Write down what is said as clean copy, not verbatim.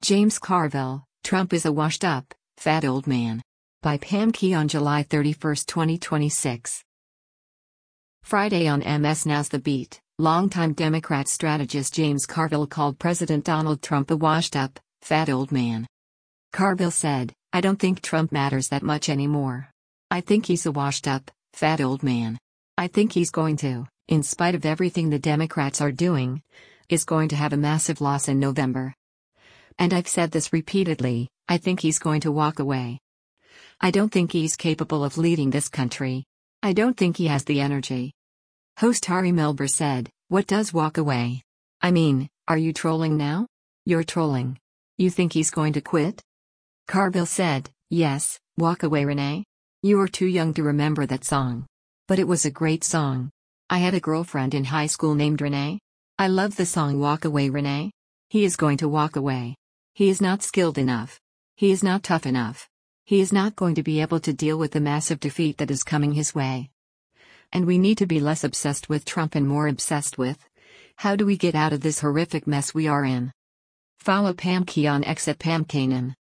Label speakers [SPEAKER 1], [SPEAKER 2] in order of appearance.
[SPEAKER 1] James Carville, Trump is a washed-up, fat old man. By Pam Key on July 31, 2026. Friday on MS Now's The Beat, longtime Democrat strategist James Carville called President Donald Trump a washed-up, fat old man. Carville said, "I don't think Trump matters that much anymore. I think he's a washed-up, fat old man. I think he's going to, in spite of everything the Democrats are doing, is going to have a massive loss in November. And I've said this repeatedly, I think he's going to walk away. I don't think he's capable of leading this country. I don't think he has the energy." Host Hari Melber said, "What does walk away? I mean, are you trolling now? You're trolling. You think he's going to quit?" Carville said, "Yes, walk away, Renee. You were too young to remember that song. But it was a great song. I had a girlfriend in high school named Renee. I love the song Walk Away, Renee. He is going to walk away. He is not skilled enough. He is not tough enough. He is not going to be able to deal with the massive defeat that is coming his way. And we need to be less obsessed with Trump and more obsessed with, how do we get out of this horrific mess we are in?" Follow Pam Key on X at Pam Kanan.